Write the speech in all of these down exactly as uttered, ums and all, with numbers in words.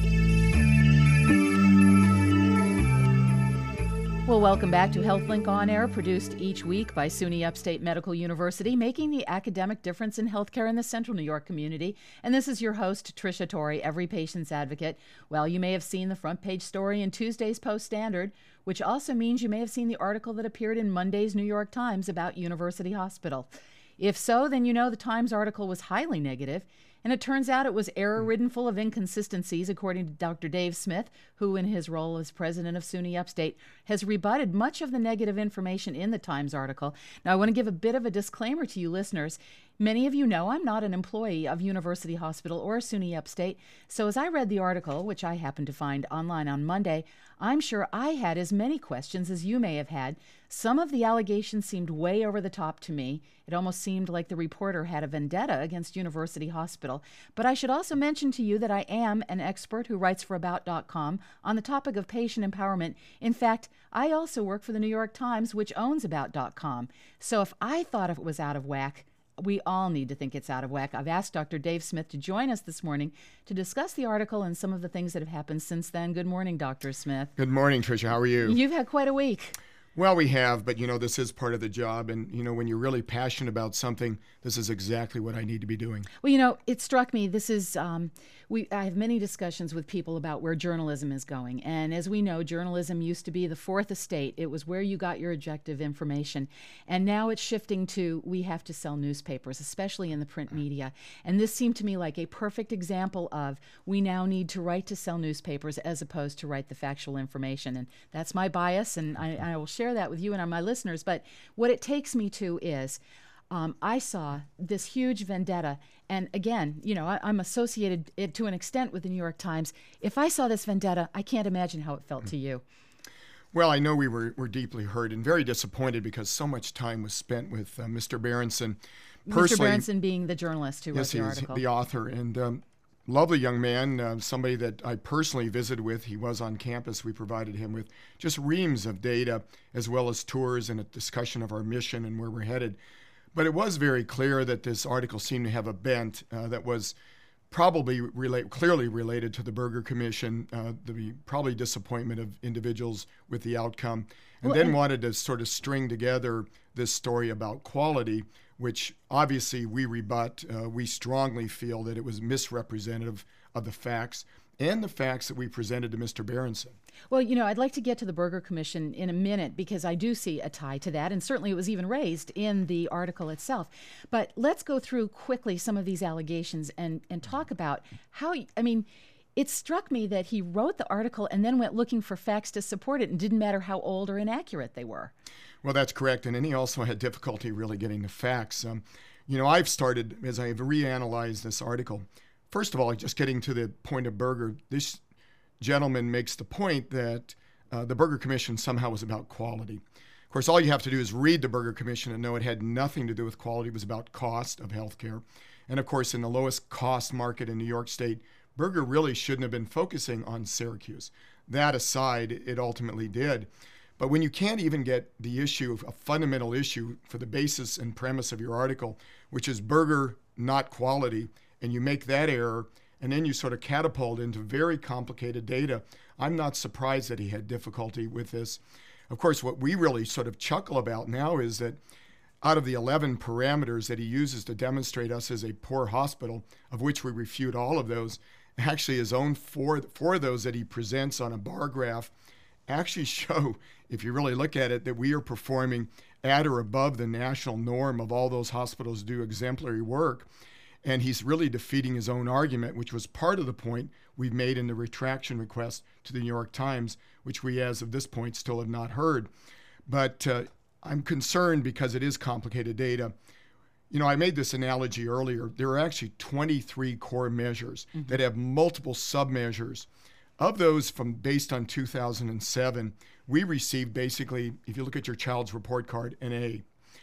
Well, welcome back to HealthLink On Air, produced each week by SUNY Upstate Medical University, making the academic difference in healthcare in the Central New York community. And this is your host, Tricia Torrey, every patient's advocate. Well, you may have seen the front page story in Tuesday's Post-Standard, which also means you may have seen the article that appeared in Monday's New York Times about University Hospital. If so, then you know the Times article was highly negative. And it turns out it was error-ridden, full of inconsistencies, according to Doctor Dave Smith, who in his role as president of SUNY Upstate has rebutted much of the negative information in the Times article. Now, I want to give a bit of a disclaimer to you listeners. Many of you know I'm not an employee of University Hospital or SUNY Upstate, so as I read the article, which I happened to find online on Monday, I'm sure I had as many questions as you may have had. Some of the allegations seemed way over the top to me. It almost seemed like the reporter had a vendetta against University Hospital. But I should also mention to you that I am an expert who writes for About dot com on the topic of patient empowerment. In fact, I also work for the New York Times, which owns About dot com. So if I thought it was out of whack, we all need to think it's out of whack. I've asked Doctor Dave Smith to join us this morning to discuss the article and some of the things that have happened since then. Good morning, Doctor Smith. Good morning, Tricia. How are you? You've had quite a week. Well, we have, but, you know, this is part of the job. And, you know, when you're really passionate about something, this is exactly what I need to be doing. Well, you know, it struck me, this is, um, we. I have many discussions with people about where journalism is going. And as we know, journalism used to be the fourth estate. It was where you got your objective information. And now it's shifting to, we have to sell newspapers, especially in the print media. And this seemed to me like a perfect example of, we now need to write to sell newspapers as opposed to write the factual information. And that's my bias, and I, I will share that with you and my listeners. But what it takes me to is, um, I saw this huge vendetta. And again, you know, I, I'm associated it to an extent with the New York Times. If I saw this vendetta, I can't imagine how it felt mm-hmm. to you. Well, I know we were, were deeply hurt and very disappointed because so much time was spent with uh, Mister Berenson. Mister Berenson being the journalist who yes, wrote the article. The author. And um, lovely young man, uh, somebody that I personally visited with. He was on campus. We provided him with just reams of data, as well as tours and a discussion of our mission and where we're headed. But it was very clear that this article seemed to have a bent uh, that was probably relate, clearly related to the Berger Commission, uh, the probably disappointment of individuals with the outcome, and well, then and- wanted to sort of string together this story about quality, which obviously we rebut. Uh, we strongly feel that it was misrepresentative of the facts and the facts that we presented to Mister Berenson. Well, you know, I'd like to get to the Berger Commission in a minute because I do see a tie to that, and certainly it was even raised in the article itself. But let's go through quickly some of these allegations and, and talk about how, I mean, it struck me that he wrote the article and then went looking for facts to support it, and didn't matter how old or inaccurate they were. Well, that's correct, and then he also had difficulty really getting the facts. Um, you know, I've started, as I've reanalyzed this article, first of all, just getting to the point of Berger, this gentleman makes the point that uh, the Berger Commission somehow was about quality. Of course, all you have to do is read the Berger Commission and know it had nothing to do with quality. It was about cost of healthcare. And of course, in the lowest cost market in New York State, Berger really shouldn't have been focusing on Syracuse. That aside, it ultimately did. But when you can't even get the issue, a fundamental issue for the basis and premise of your article, which is Berger, not quality, and you make that error, and then you sort of catapult into very complicated data, I'm not surprised that he had difficulty with this. Of course, what we really sort of chuckle about now is that out of the eleven parameters that he uses to demonstrate us as a poor hospital, of which we refute all of those, actually his own four, four of those that he presents on a bar graph actually show, if you really look at it, that we are performing at or above the national norm of all those hospitals do exemplary work. And he's really defeating his own argument, which was part of the point we've made in the retraction request to the New York Times, which we, as of this point, still have not heard. But uh, I'm concerned because it is complicated data. You know, I made this analogy earlier. There are actually twenty-three core measures mm-hmm. that have multiple submeasures. Of those, from based on two thousand seven, we received basically, if you look at your child's report card, an A.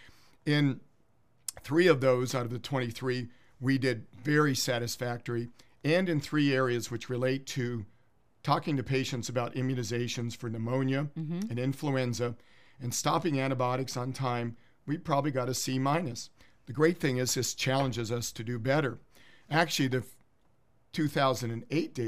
In three of those out of the twenty-three, we did very satisfactory, and in three areas which relate to talking to patients about immunizations for pneumonia mm-hmm. and influenza and stopping antibiotics on time, we probably got a C minus. The great thing is this challenges us to do better. Actually, the two thousand eight data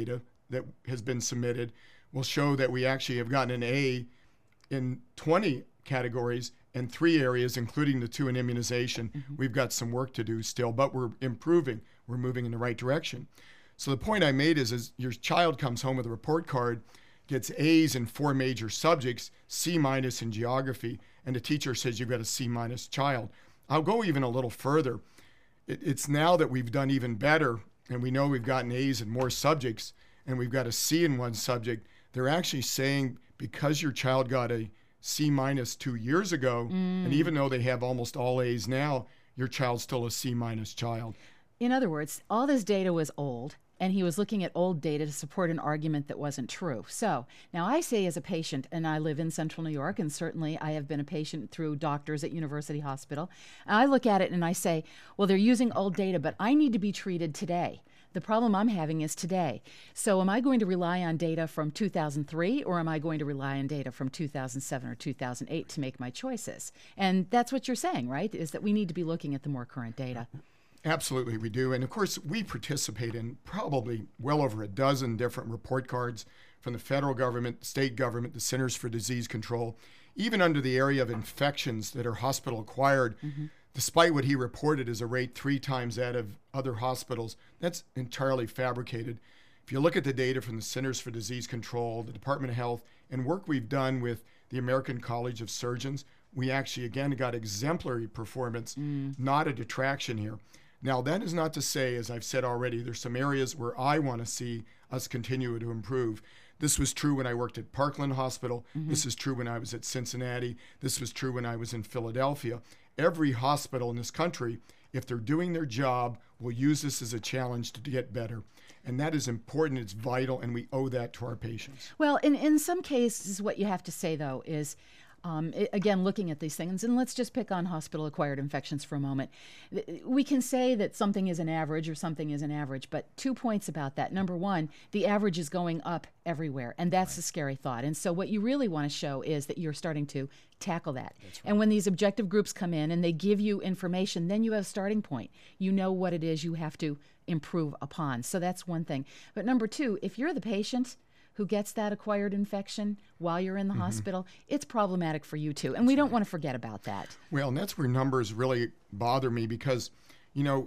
that has been submitted will show that we actually have gotten an A in twenty categories and three areas, including the two in immunization. Mm-hmm. We've got some work to do still, but we're improving. We're moving in the right direction. So the point I made is, is your child comes home with a report card, gets A's in four major subjects, C minus in geography, and the teacher says you've got a C minus child. I'll go even a little further. It, it's now that we've done even better, and we know we've gotten A's in more subjects, and we've got a C in one subject. They're actually saying because your child got a C minus two years ago, mm. and even though they have almost all A's now, your child's still a C minus child. In other words, all this data was old, and he was looking at old data to support an argument that wasn't true. So now I say as a patient, and I live in Central New York, and certainly I have been a patient through doctors at University Hospital, and I look at it and I say, well, they're using old data, but I need to be treated today. The problem I'm having is today. So am I going to rely on data from two thousand three, or am I going to rely on data from two thousand seven or two thousand eight to make my choices? And that's what you're saying, right? Is that we need to be looking at the more current data. Absolutely, we do. And of course, we participate in probably well over a dozen different report cards from the federal government, the state government, the Centers for Disease Control, even under the area of infections that are hospital acquired. Mm-hmm. Despite what he reported as a rate three times that of other hospitals, that's entirely fabricated. If you look at the data from the Centers for Disease Control, the Department of Health, and work we've done with the American College of Surgeons, we actually, again, got exemplary performance, mm. not a detraction here. Now, that is not to say, as I've said already, there's some areas where I want to see us continue to improve. This was true when I worked at Parkland Hospital. Mm-hmm. This is true when I was at Cincinnati. This was true when I was in Philadelphia. Every hospital in this country, if they're doing their job, will use this as a challenge to get better. And that is important, it's vital, and we owe that to our patients. Well, in, in some cases, what you have to say, though, is, um, it, again, looking at these things, and let's just pick on hospital-acquired infections for a moment. We can say that something is an average or something is an average, but two points about that. Number one, the average is going up everywhere, and that's right. A scary thought. And so what you really want to show is that you're starting to tackle that. Right. And when these objective groups come in and they give you information, then you have a starting point. You know what it is you have to improve upon. So that's one thing. But number two, if you're the patient who gets that acquired infection while you're in the mm-hmm. hospital, it's problematic for you too. And that's we don't right. want to forget about that. Well, and that's where numbers really bother me because, you know,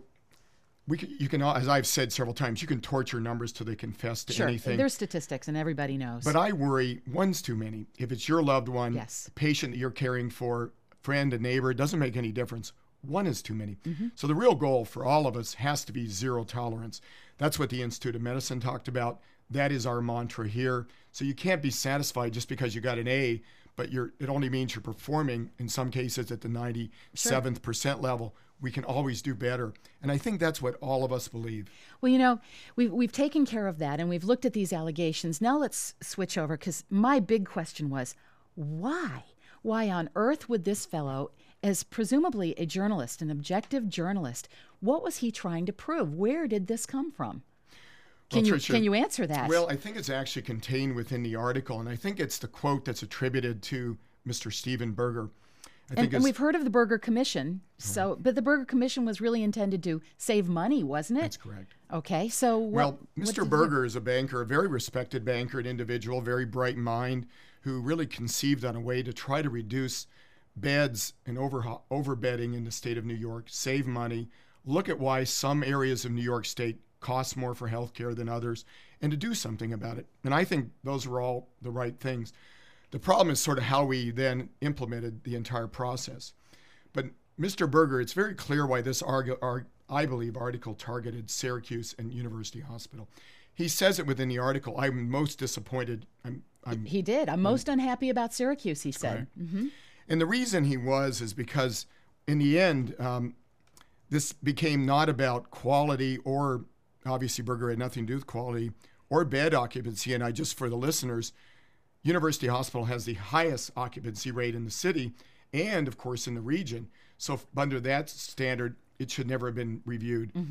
we can, you can, as I've said several times, you can torture numbers till they confess to sure. anything. There's statistics and everybody knows. But I worry one's too many. If it's your loved one, yes. a patient that you're caring for, friend, a neighbor, it doesn't make any difference. One is too many. Mm-hmm. So the real goal for all of us has to be zero tolerance. That's what the Institute of Medicine talked about. That is our mantra here. So you can't be satisfied just because you got an A, but you're, it only means you're performing, in some cases, at the ninety-seventh sure. percent level. We can always do better. And I think that's what all of us believe. Well, you know, we've, we've taken care of that, and we've looked at these allegations. Now let's switch over, because my big question was, why? Why on earth would this fellow, as presumably a journalist, an objective journalist, what was he trying to prove? Where did this come from? Can, well, you, Tricia, can you answer that? Well, I think it's actually contained within the article, and I think it's the quote that's attributed to Mister Stephen Berger. I and, and we've heard of the Berger Commission, so mm-hmm. but the Berger Commission was really intended to save money, wasn't it? That's correct. Okay, so what, well, Mister Berger is a banker, a very respected banker, an individual, very bright mind, who really conceived on a way to try to reduce beds and over overbedding in the state of New York, save money, look at why some areas of New York State cost more for health care than others, and to do something about it. And I think those were all the right things. The problem is sort of how we then implemented the entire process. But Mister Berger, it's very clear why this, argu- ar- I believe, article targeted Syracuse and University Hospital. He says it within the article. I'm most disappointed. I'm, I'm, he did. I'm most I'm, unhappy about Syracuse, he said. Mm-hmm. And the reason he was is because in the end, um, this became not about quality or, obviously Berger had nothing to do with quality, or bed occupancy. And I just, for the listeners, University Hospital has the highest occupancy rate in the city and, of course, in the region. So if, under that standard, it should never have been reviewed. Mm-hmm. Of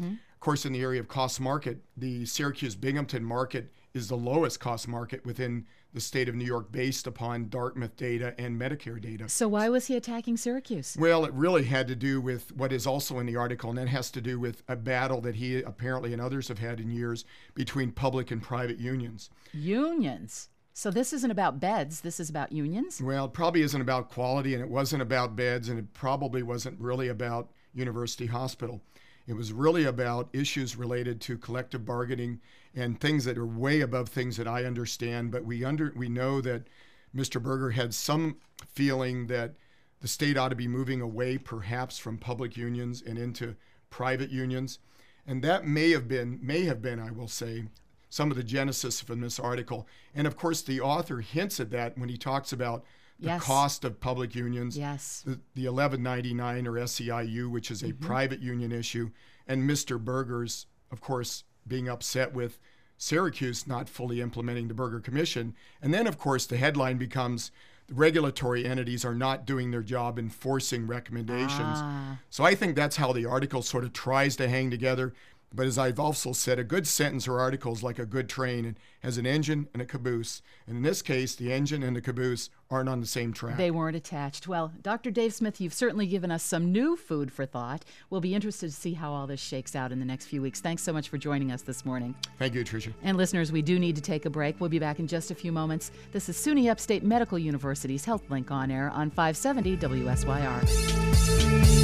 course, in the area of cost market, the Syracuse-Binghamton market is the lowest cost market within the state of New York based upon Dartmouth data and Medicare data. So why was he attacking Syracuse? Well, it really had to do with what is also in the article, and that has to do with a battle that he apparently and others have had in years between public and private unions. Unions? So this isn't about beds, this is about unions? Well, it probably isn't about quality, and it wasn't about beds, and it probably wasn't really about University Hospital. It was really about issues related to collective bargaining and things that are way above things that I understand. But we under we know that Mister Berger had some feeling that the state ought to be moving away perhaps from public unions and into private unions. And that may have been, may have been, I will say, some of the genesis from this article. And of course, the author hints at that when he talks about the yes. cost of public unions, yes. the, the eleven ninety-nine or S E I U, which is a mm-hmm. private union issue, and Mister Berger's, of course, being upset with Syracuse not fully implementing the Berger Commission. And then, of course, the headline becomes the regulatory entities are not doing their job enforcing recommendations. Ah. So I think that's how the article sort of tries to hang together. But as I've also said, a good sentence or article is like a good train. It has an engine and a caboose. And in this case, the engine and the caboose aren't on the same track. They weren't attached. Well, Doctor Dave Smith, you've certainly given us some new food for thought. We'll be interested to see how all this shakes out in the next few weeks. Thanks so much for joining us this morning. Thank you, Tricia. And listeners, we do need to take a break. We'll be back in just a few moments. This is SUNY Upstate Medical University's HealthLink on Air on five seventy W S Y R.